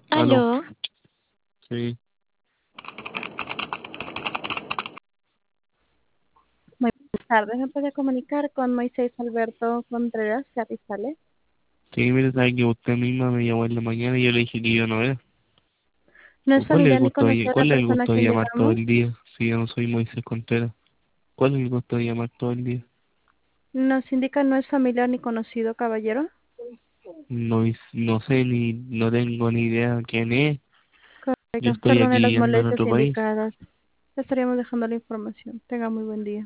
Aló, Aló, sí, muy buenas tardes. ¿Me puede comunicar con Moisés Alberto Contreras Carrizales? sí, mire, sabe que usted misma me llamó en la mañana y yo le dije que yo no era. No es Pues, ¿cuál es el familiar ni gusto conocido de la cuál es el persona a gusto de quien llamar todo llamamos. el día si yo no soy Moisés Contreras? ¿Cuál es el gusto de llamar todo el día? Nos indica no es familiar ni conocido, caballero. No, no sé no tengo ni idea quién es. Yo Correcto. estoy aquí Perdone las viviendo en molestias otro país. indicadas. Le estaríamos dejando la información. Tenga muy buen día.